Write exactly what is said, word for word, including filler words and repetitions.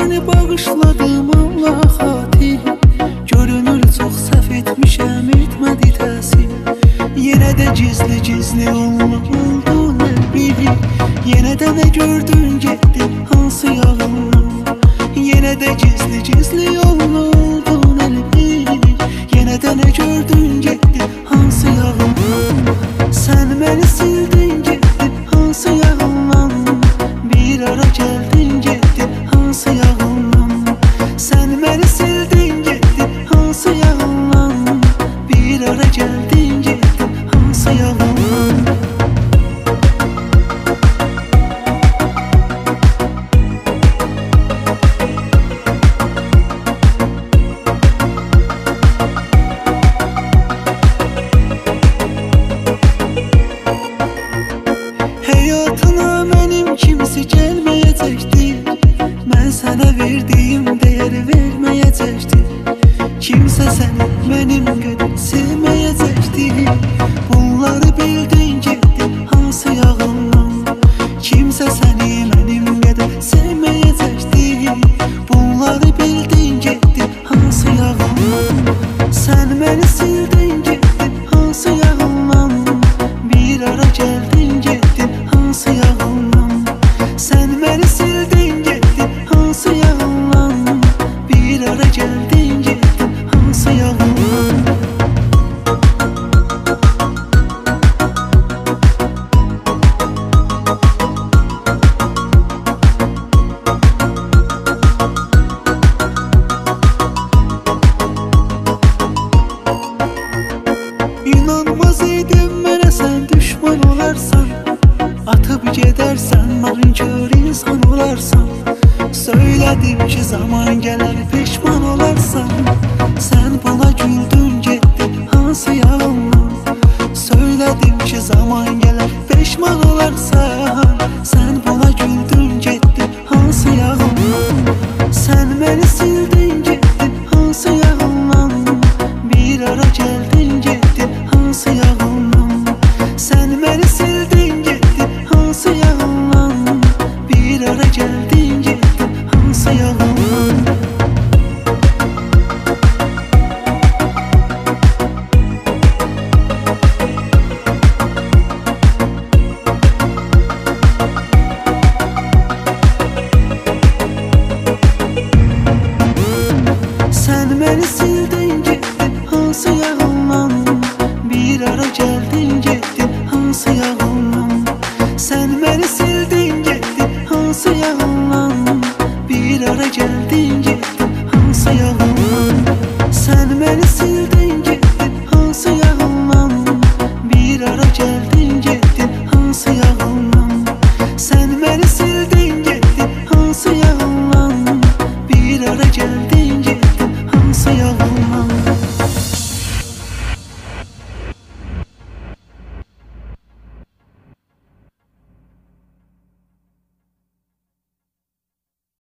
səni bağışladım Allah xatir. Görünür çox səhv etmişəm, etmədi təsir. Yenə də gizli-gizli oldu nə bilir. Yenə də nə gördün getdin hansı yağınla. Yenə də gizli-gizli oldu nə bilir. Yenə də nə gördün getdin hansı yağınla. Sən məni sildin getdin hansı yağınla. Bir ara gəldin getdin hansı yağınla. Sən məni sildin getdin hansı yağınla. Bir ara gəldin getdin hansı yağınla. Həyatına mənim kimsə gəlməyəcəkdir. Mən sənə verdiyim dəyəri verməyəcəkdir. Kimsə səni mənim qədər sevməyəcəkdir. Bunları bildin getdin hansı yağınla. Kimsə səni mənim qədər sevməyəcəkdir. Bunları bildin getdin hansı yağınla. Sən məni sildin getdin hansı yağınla. Bir ara gəldin getdin hansı yağınla. Sən məni sildin getdin hansı yağınla. Bir ara gəldin getdin hansı yağınla. İnanmaz idim mənə sən düşman olarsan. Atıp gedərsən nankör insan olarsan. Söylədim ki zaman gələr peşman olarsan. Sən bana güldün getdin hansı yağınla. Söylədim ki zaman gələr peşman olarsan. Sən bana güldün getdin hansı yağınla. Sən məni sildin getdin hansı yağınla. Bir ara gəldin getdin hansı yağınla. Sən məni sildin getdin hansı yağınla. Bir ara gəldin getdin hansı yağınla. Sən məni sildin getdin hansı yağınla. Bir ara gəldin getdin hansı yağınla. Sən məni sildin getdin hansı yağınla. Bir ara gəldin getdin hansı yağınla. Sən məni sildin